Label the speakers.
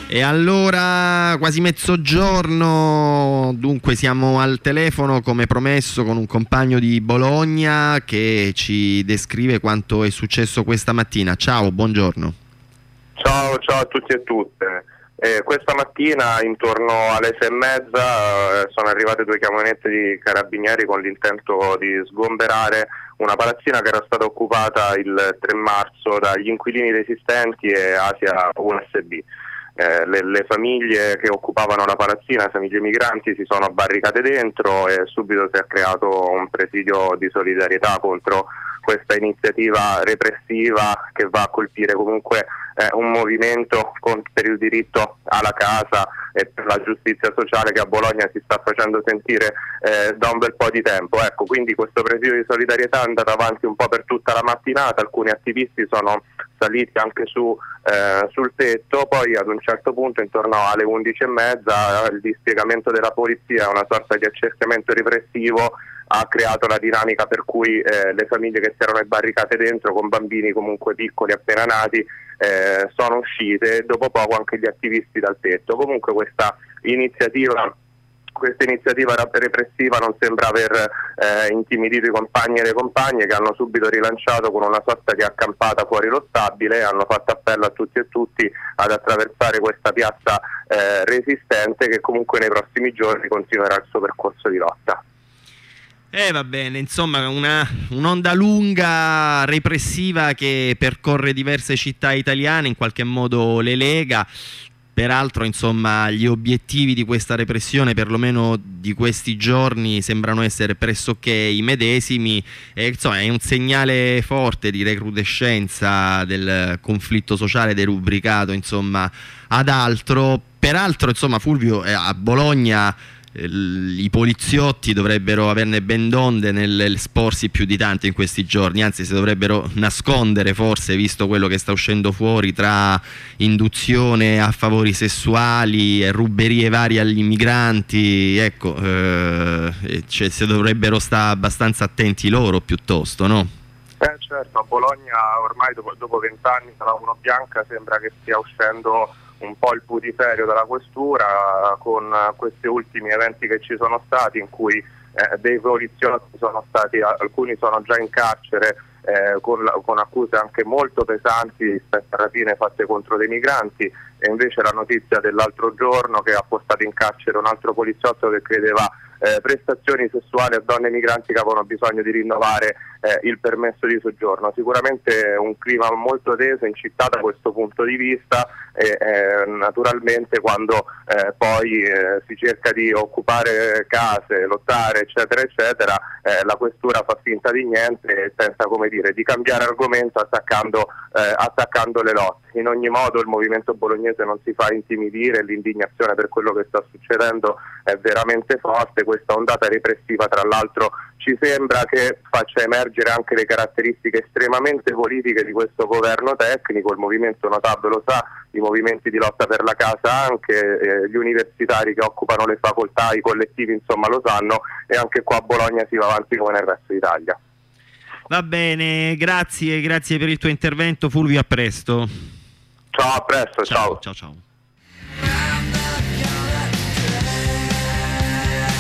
Speaker 1: E allora, quasi mezzogiorno, dunque siamo al telefono come promesso con un compagno di Bologna che ci descrive quanto è successo questa mattina. Ciao, buongiorno.
Speaker 2: Ciao a tutti e tutte. Questa mattina intorno alle 6:30 sono arrivate 2 camionette di carabinieri con l'intento di sgomberare una palazzina che era stata occupata il 3 marzo dagli inquilini resistenti e Asia USB. Le famiglie che occupavano la palazzina, famiglie migranti, si sono barricate dentro e subito si è creato un presidio di solidarietà contro questa iniziativa repressiva che va a colpire comunque un movimento per il diritto alla casa e per la giustizia sociale che a Bologna si sta facendo sentire da un bel po' di tempo. Ecco, quindi questo presidio di solidarietà è andato avanti un po' per tutta la mattinata, alcuni attivisti sono saliti anche sul tetto, poi ad un certo punto intorno alle 11:30 il dispiegamento della polizia, una sorta di accerchiamento repressivo, ha creato la dinamica per cui le famiglie che si erano barricate dentro con bambini comunque piccoli appena nati sono uscite, dopo poco anche gli attivisti dal tetto. Comunque questa iniziativa repressiva non sembra aver intimidito i compagni e le compagne, che hanno subito rilanciato con una sorta di accampata fuori lo stabile e hanno fatto appello a tutti e tutti ad attraversare questa piazza resistente, che comunque nei prossimi giorni continuerà il suo percorso di lotta.
Speaker 1: Va bene, insomma un'onda lunga repressiva che percorre diverse città italiane, in qualche modo le lega. Peraltro, insomma, gli obiettivi di questa repressione, perlomeno di questi giorni, sembrano essere pressoché i medesimi. Insomma, è un segnale forte di recrudescenza del conflitto sociale derubricato, insomma, ad altro. Peraltro, insomma, Fulvio, a Bologna i poliziotti dovrebbero averne ben donde nell'esporsi più di tanto in questi giorni, anzi si dovrebbero nascondere forse, visto quello che sta uscendo fuori tra induzione a favori sessuali e ruberie varie agli immigranti. Ecco, si dovrebbero stare abbastanza attenti loro piuttosto, no?
Speaker 2: Certo, a Bologna ormai dopo 20 anni dalla Uno Bianca sembra che stia uscendo un po' il putiferio dalla questura, con questi ultimi eventi che ci sono stati, in cui dei poliziotti sono stati, alcuni sono già in carcere con accuse anche molto pesanti rispetto a rapine fatte contro dei migranti, e invece la notizia dell'altro giorno che ha portato in carcere un altro poliziotto che credeva prestazioni sessuali a donne migranti che avevano bisogno di rinnovare il permesso di soggiorno. Sicuramente un clima molto teso in città da questo punto di vista, e naturalmente quando poi si cerca di occupare case, lottare eccetera eccetera, la questura fa finta di niente e tenta, come dire, di cambiare argomento attaccando le lotte. In ogni modo il movimento bolognese non si fa intimidire, l'indignazione per quello che sta succedendo è veramente forte. Questa ondata repressiva, tra l'altro, ci sembra che faccia emergere anche le caratteristiche estremamente politiche di questo governo tecnico. Il movimento Notabile lo sa, i movimenti di lotta per la casa anche, gli universitari che occupano le facoltà, i collettivi insomma lo sanno, e anche qua a Bologna si va avanti come nel resto d'Italia.
Speaker 1: Va bene, grazie per il tuo intervento Fulvio, a presto.
Speaker 2: Ciao, a presto, ciao.
Speaker 1: Ciao.